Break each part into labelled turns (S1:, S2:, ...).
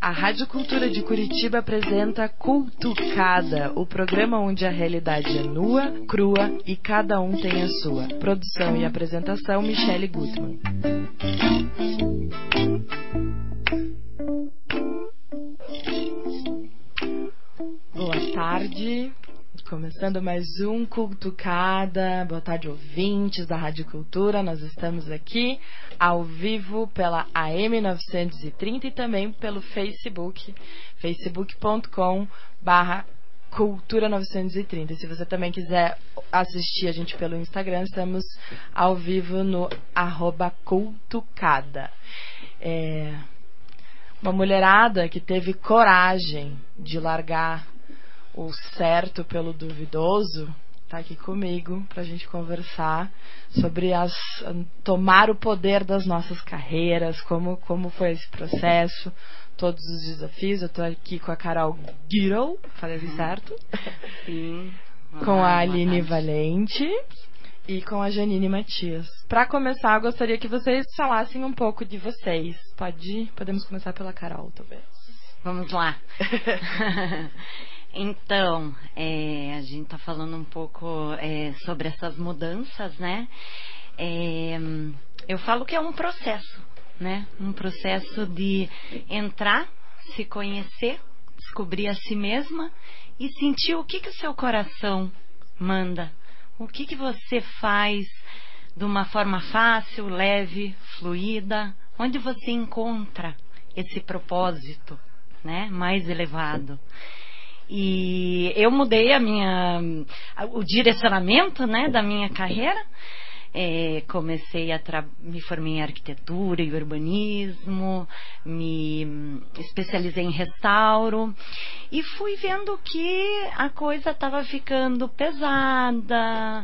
S1: A Rádio Cultura de Curitiba apresenta Cultucada, o programa onde a realidade é nua, crua e cada um tem a sua. Produção e apresentação, Michele Gutmann. Boa tarde. Começando mais um Cultucada. Boa tarde, ouvintes da Rádio Cultura. Nós estamos aqui ao vivo pela AM 930 e também pelo Facebook, facebook.com/Cultura 930. Se você também quiser assistir a gente pelo Instagram, estamos ao vivo no @Cultucada. Uma mulherada que teve coragem de largar o certo pelo duvidoso está aqui comigo para a gente conversar sobre tomar o poder das nossas carreiras, como foi esse processo, todos os desafios. Eu estou aqui com a Carol Guirol, falei certo?
S2: Sim.
S1: Com a Aline Valente e com a Janine Matias. Para começar, eu gostaria que vocês falassem um pouco de vocês. Podemos começar pela Carol, talvez.
S2: Vamos lá. Então, a gente está falando um pouco sobre essas mudanças, né? Eu falo que é um processo, né? Um processo de entrar, se conhecer, descobrir a si mesma e sentir o que o seu coração manda. O que você faz de uma forma fácil, leve, fluida, onde você encontra esse propósito, né? Mais elevado. E eu mudei o direcionamento, né, da minha carreira. Comecei me formei em arquitetura e urbanismo, me especializei em restauro e fui vendo que a coisa estava ficando pesada,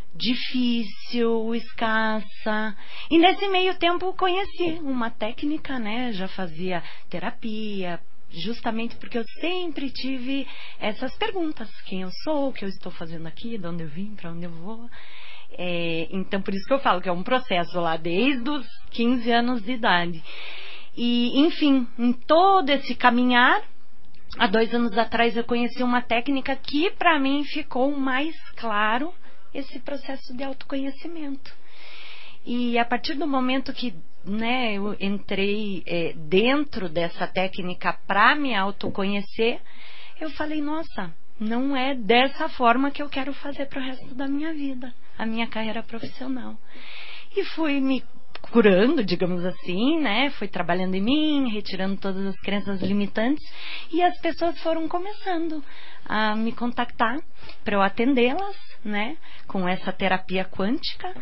S2: difícil, escassa. E nesse meio tempo conheci uma técnica, né? Já fazia terapia, justamente porque eu sempre tive essas perguntas: quem eu sou, o que eu estou fazendo aqui, de onde eu vim, para onde eu vou. Então por isso que eu falo que é um processo lá desde os 15 anos de idade. E enfim, em todo esse caminhar, há 2 anos atrás eu conheci uma técnica que para mim ficou mais claro esse processo de autoconhecimento. E a partir do momento que, né, eu entrei dentro dessa técnica para me autoconhecer, eu falei: nossa, não é dessa forma que eu quero fazer para o resto da minha vida, a minha carreira profissional. E fui me curando, digamos assim, né? Fui trabalhando em mim, retirando todas as crenças limitantes, e as pessoas foram começando a me contactar para eu atendê-las, né? Com essa terapia quântica.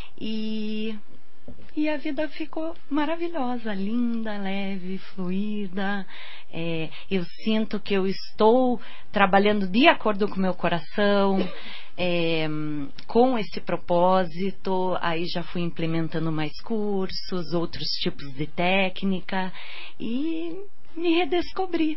S2: E a vida ficou maravilhosa, linda, leve, fluida. Eu sinto que eu estou trabalhando de acordo com o meu coração, com esse propósito. Aí já fui implementando mais cursos, outros tipos de técnica e me redescobri.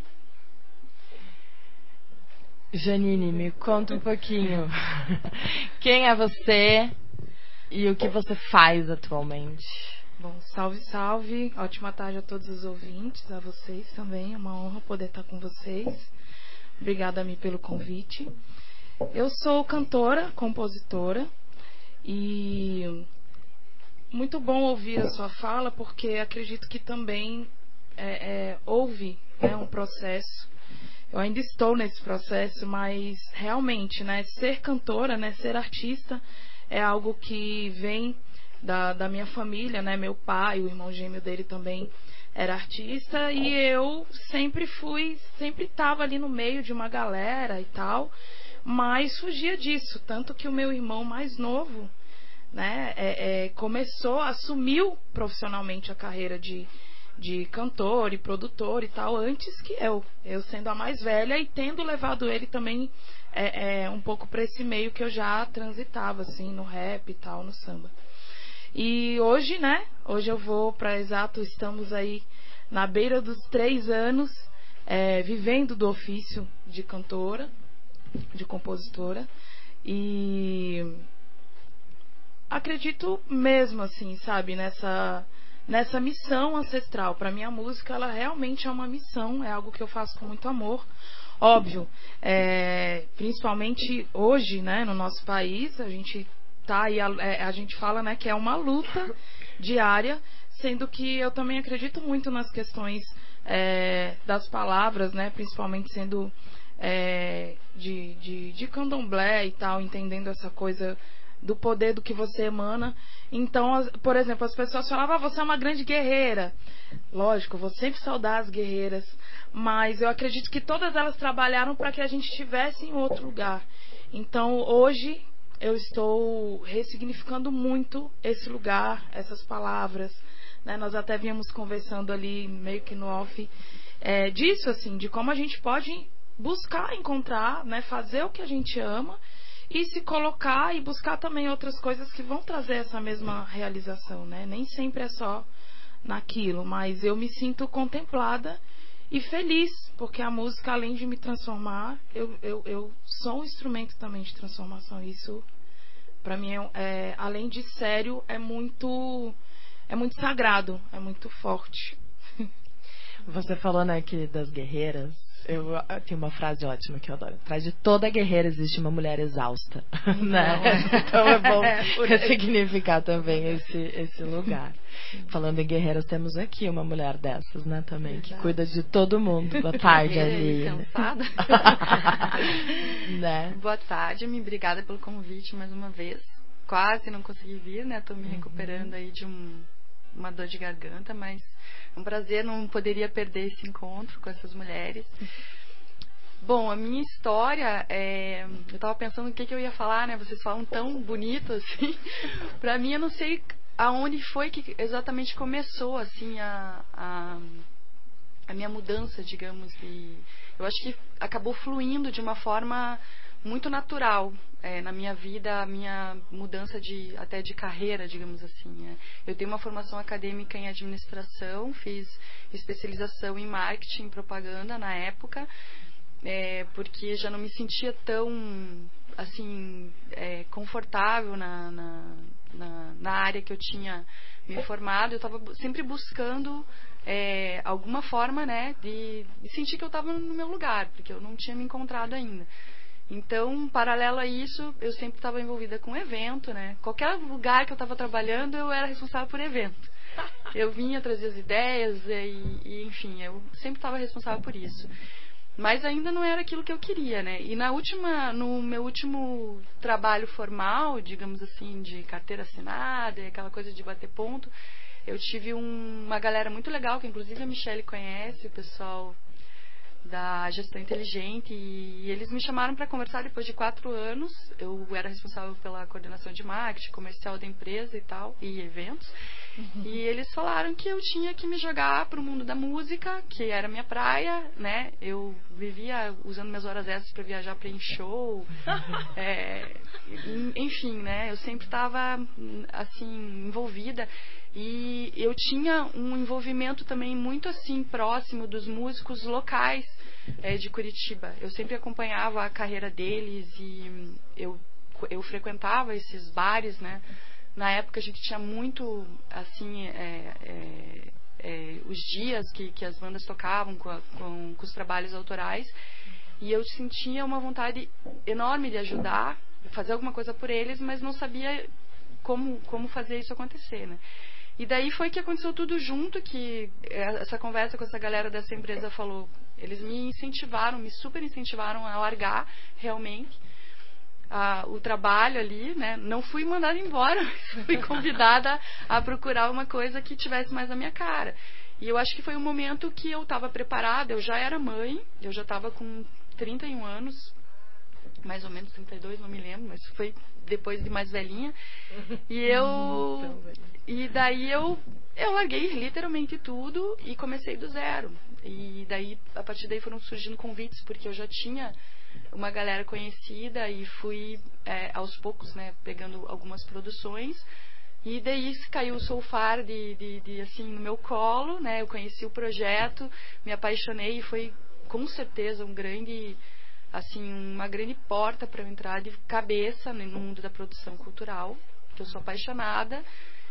S1: Janine, me conta um pouquinho. Quem é você e o que você faz atualmente?
S3: Bom, salve, salve. Ótima tarde a todos os ouvintes, a vocês também. É uma honra poder estar com vocês. Obrigada a mim pelo convite. Eu sou cantora, compositora e muito bom ouvir a sua fala, porque acredito que também houve, né, um processo. Eu ainda estou nesse processo, mas realmente, né, ser cantora, né, ser artista é algo que vem da minha família, né? Meu pai, o irmão gêmeo dele também era artista e eu sempre estava ali no meio de uma galera e tal, mas fugia disso, tanto que o meu irmão mais novo, né, assumiu profissionalmente a carreira de cantor e produtor e tal, antes que eu sendo a mais velha e tendo levado ele também um pouco para esse meio que eu já transitava, assim, no rap e tal, no samba. E hoje, né, eu vou para estamos aí na beira dos 3 anos, vivendo do ofício de cantora, de compositora, e acredito mesmo, assim, sabe, nessa missão ancestral. Para mim, a música, ela realmente é uma missão, é algo que eu faço com muito amor. Óbvio, principalmente hoje, né, no nosso país, a gente tá aí, a gente fala, né, que é uma luta diária, sendo que eu também acredito muito nas questões das palavras, né, principalmente sendo de candomblé e tal, entendendo essa coisa do poder do que você emana. Então, por exemplo, as pessoas falavam, você é uma grande guerreira. Lógico, eu vou sempre saudar as guerreiras, mas eu acredito que todas elas trabalharam para que a gente estivesse em outro lugar. Então, hoje, eu estou ressignificando muito esse lugar, essas palavras, né? Nós até vínhamos conversando ali, meio que no off, disso, assim, de como a gente pode buscar encontrar, né? Fazer o que a gente ama e se colocar e buscar também outras coisas que vão trazer essa mesma realização, né? Nem sempre é só naquilo, mas eu me sinto contemplada e feliz, porque a música, além de me transformar, eu sou um instrumento também de transformação. Isso, para mim, além de sério, é muito sagrado, é muito forte.
S1: Você falou, né, que das guerreiras, eu tenho uma frase ótima que eu adoro. Atrás de toda guerreira existe uma mulher exausta, né? Então é bom ressignificar também esse lugar. Falando em guerreiras, temos aqui uma mulher dessas, né, também, que cuida de todo mundo. Boa tarde, Aline.
S4: Cansada?
S1: Né?
S4: Boa tarde, obrigada pelo convite mais uma vez. Quase não consegui vir, né? Tô me recuperando aí de uma dor de garganta, mas é um prazer, não poderia perder esse encontro com essas mulheres. Bom, a minha história, eu tava pensando o que eu ia falar, né? Vocês falam tão bonito assim. Pra mim, eu não sei aonde foi que exatamente começou, assim, a minha mudança, digamos. E eu acho que acabou fluindo de uma forma muito natural na minha vida, a minha mudança até de carreira, digamos assim. Né? Eu tenho uma formação acadêmica em administração, fiz especialização em marketing e propaganda na época, porque já não me sentia tão assim confortável na área que eu tinha me formado. Eu estava sempre buscando alguma forma, né, de sentir que eu estava no meu lugar, porque eu não tinha me encontrado ainda. Então, paralelo a isso, eu sempre estava envolvida com evento, né? Qualquer lugar que eu estava trabalhando, eu era responsável por evento. Eu vinha trazer as ideias e enfim, eu sempre estava responsável por isso. Mas ainda não era aquilo que eu queria, né? E no meu último trabalho formal, digamos assim, de carteira assinada, aquela coisa de bater ponto, eu tive uma galera muito legal, que inclusive a Michelle conhece, o pessoal da Gestão Inteligente, e eles me chamaram para conversar depois de 4 anos. Eu era responsável pela coordenação de marketing, comercial da empresa e tal, e eventos. E eles falaram que eu tinha que me jogar para o mundo da música, que era minha praia, né? Eu vivia usando minhas horas extras para viajar para ir em show. Enfim, né? Eu sempre estava assim envolvida. E eu tinha um envolvimento também muito assim próximo dos músicos locais de Curitiba. Eu sempre acompanhava a carreira deles e eu frequentava esses bares, né? Na época a gente tinha muito assim os dias que as bandas tocavam com os trabalhos autorais, e eu sentia uma vontade enorme de ajudar, fazer alguma coisa por eles, mas não sabia como fazer isso acontecer, né? E daí foi que aconteceu tudo junto, que essa conversa com essa galera dessa empresa falou, eles me super incentivaram a largar realmente o trabalho ali, né? Não fui mandada embora, mas fui convidada a procurar uma coisa que tivesse mais a minha cara. E eu acho que foi um momento que eu estava preparada, eu já era mãe, eu já estava com 31 anos, mais ou menos 32, não me lembro, mas foi depois de mais velhinha. E daí eu larguei literalmente tudo e comecei do zero. E daí, a partir daí foram surgindo convites, porque eu já tinha uma galera conhecida e fui aos poucos, né, pegando algumas produções. E daí caiu o Soulfar assim no meu colo, né? Eu conheci o projeto, me apaixonei e foi com certeza uma grande porta para eu entrar de cabeça no mundo da produção cultural, que eu sou apaixonada.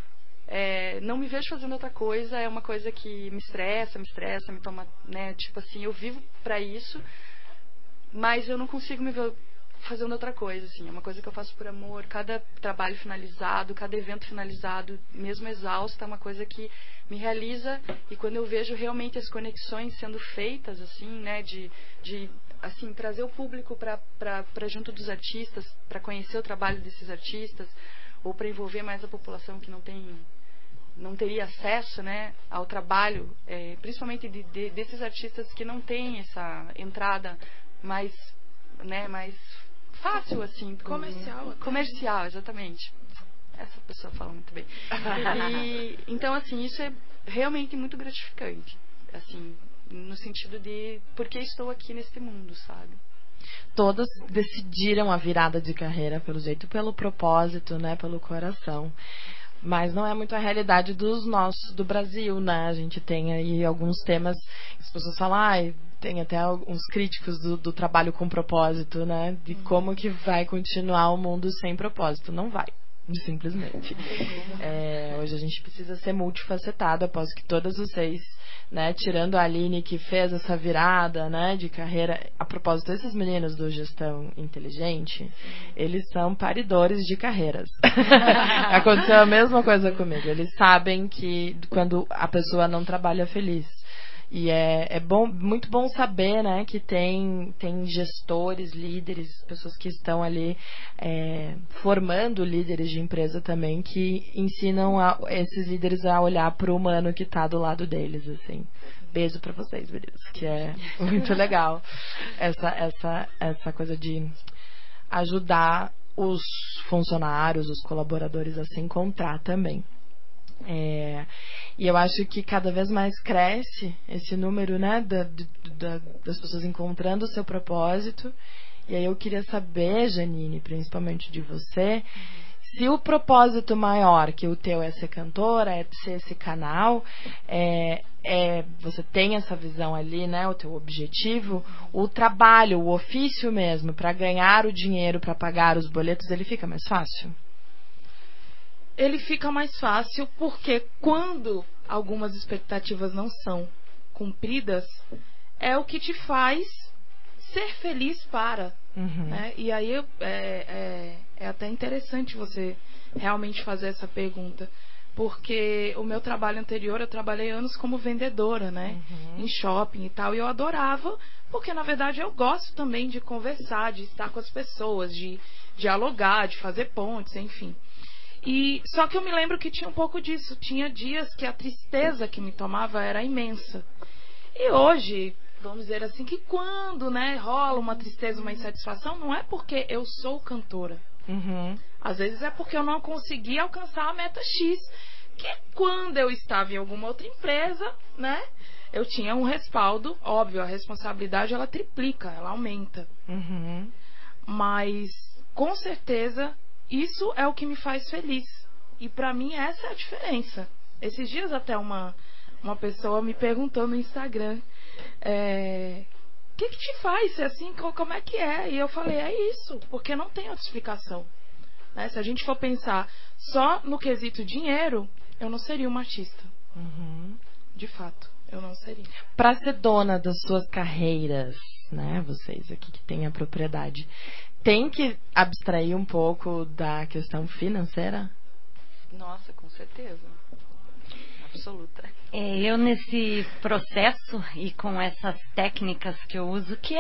S4: não me vejo fazendo outra coisa, é uma coisa que me estressa, me toma, né, tipo assim, eu vivo pra isso, mas eu não consigo me ver fazendo outra coisa, assim, é uma coisa que eu faço por amor. Cada trabalho finalizado, cada evento finalizado, mesmo exausto, é uma coisa que me realiza, e quando eu vejo realmente as conexões sendo feitas, assim, né, de assim, trazer o público para junto dos artistas, para conhecer o trabalho desses artistas, ou para envolver mais a população que não teria acesso, né, ao trabalho, principalmente desses artistas que não têm essa entrada mais, né, mais fácil, assim, comercial, exatamente. Essa pessoa fala muito bem. Então, assim, isso é realmente muito gratificante, assim, no sentido de por que estou aqui neste mundo, sabe?
S1: Todas decidiram a virada de carreira, pelo jeito, pelo propósito, né, pelo coração. Mas não é muito a realidade do Brasil, né? A gente tem aí alguns temas que as pessoas falam, tem até alguns críticos do trabalho com propósito, né? De como que vai continuar o mundo sem propósito. Não vai, simplesmente. Hoje a gente precisa ser multifacetado, após que todas vocês, né, tirando a Aline, que fez essa virada, né, de carreira. A propósito, esses meninos do Gestão Inteligente, eles são paridores de carreiras. Aconteceu a mesma coisa comigo. Eles sabem que quando a pessoa não trabalha feliz. E é bom, muito bom saber, né, que tem gestores, líderes, pessoas que estão ali formando líderes de empresa também, que ensinam esses líderes a olhar para o humano que está do lado deles, assim. Beijo para vocês, meninos, que é muito legal essa coisa de ajudar os funcionários, os colaboradores a se encontrar também. E eu acho que cada vez mais cresce esse número, né, das pessoas encontrando o seu propósito. E aí eu queria saber, Janine, principalmente de você, se o propósito maior que o teu é ser cantora, é ser esse canal, você tem essa visão ali, né, o teu objetivo, o trabalho, o ofício mesmo, para ganhar o dinheiro, para pagar os boletos, ele fica mais fácil?
S3: Ele fica mais fácil porque quando algumas expectativas não são cumpridas, é o que te faz ser feliz para. Né? E aí é até interessante você realmente fazer essa pergunta. Porque o meu trabalho anterior, eu trabalhei anos como vendedora, né? Em shopping e tal. E eu adorava, porque na verdade eu gosto também de conversar, de estar com as pessoas, de dialogar, de fazer pontes, enfim. Só que eu me lembro que tinha um pouco disso. Tinha dias que a tristeza que me tomava era imensa. E hoje, vamos dizer assim, que quando, né, rola uma tristeza, uma insatisfação, não é porque eu sou cantora. Às vezes é porque eu não consegui alcançar a meta X. Que quando eu estava em alguma outra empresa, né, eu tinha um respaldo. Óbvio, a responsabilidade ela triplica, ela aumenta. Mas, com certeza, isso é o que me faz feliz. E pra mim essa é a diferença. Esses dias até uma pessoa me perguntou no Instagram, o que te faz ser assim? Como é que é? E eu falei, é isso, porque não tem outra explicação. Né? Se a gente for pensar só no quesito dinheiro, eu não seria uma artista. De fato, eu não seria.
S1: Pra ser dona das suas carreiras, né, vocês aqui que têm a propriedade, tem que abstrair um pouco da questão financeira?
S4: Nossa, com certeza. Absoluta.
S2: Eu nesse processo e com essas técnicas que eu uso, que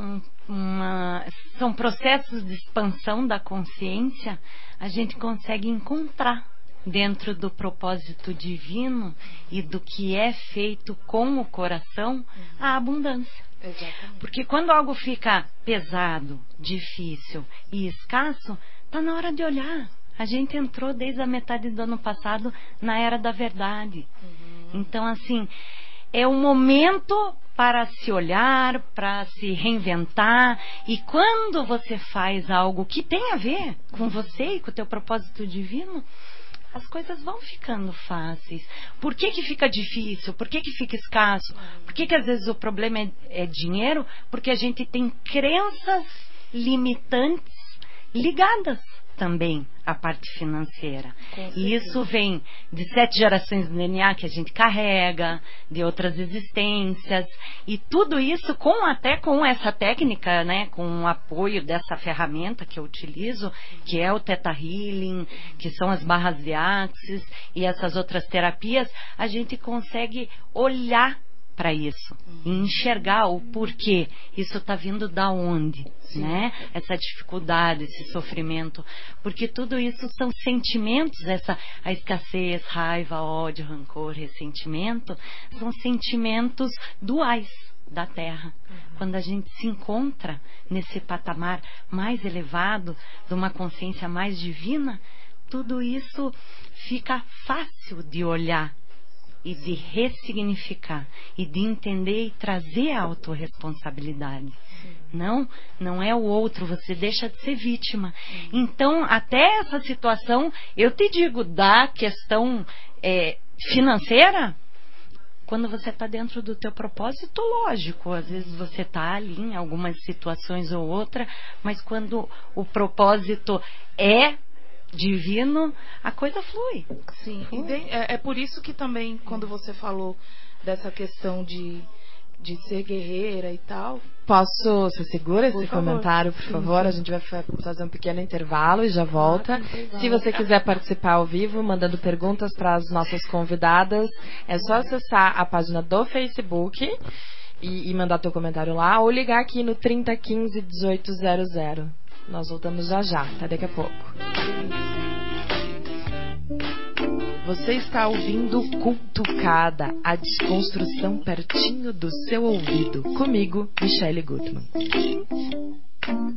S2: são processos de expansão da consciência, a gente consegue encontrar dentro do propósito divino e do que é feito com o coração a abundância.
S3: Exatamente.
S2: Porque quando algo fica pesado, difícil e escasso, está na hora de olhar. A gente entrou desde a metade do ano passado na era da verdade. Então, assim, é o momento para se olhar, para se reinventar. E quando você faz algo que tem a ver com você e com o teu propósito divino, as coisas vão ficando fáceis. Por que fica difícil? Por que fica escasso? Por que às vezes o problema é dinheiro? Porque a gente tem crenças limitantes ligadas também a parte financeira. E isso vem de 7 gerações do DNA que a gente carrega, de outras existências, e tudo isso até com essa técnica, né, com o apoio dessa ferramenta que eu utilizo, que é o Theta Healing, que são as barras de Axis e essas outras terapias, a gente consegue olhar para isso e enxergar o porquê isso está vindo da onde, né? Essa dificuldade, esse sofrimento, porque tudo isso são sentimentos, a escassez, raiva, ódio, rancor, ressentimento, são sentimentos duais da Terra. Quando a gente se encontra nesse patamar mais elevado, de uma consciência mais divina, tudo isso fica fácil de olhar e de ressignificar, e de entender e trazer a autorresponsabilidade. Não é o outro, você deixa de ser vítima. Então, até essa situação, eu te digo, da questão financeira, quando você está dentro do teu propósito, lógico, às vezes você está ali em algumas situações ou outra, mas quando o propósito é divino, a coisa flui.
S3: Sim, flui. É por isso que também, quando você falou dessa questão de ser guerreira e tal...
S1: Você segura esse comentário, por favor? Sim. A gente vai fazer um pequeno intervalo e já volta. Se você quiser participar ao vivo, mandando perguntas para as nossas convidadas, é só acessar a página do Facebook e mandar teu comentário lá, ou ligar aqui no 3015 1800. Nós voltamos já, até daqui a pouco. Você está ouvindo Cultucada, a desconstrução pertinho do seu ouvido. Comigo, Michele Gutmann.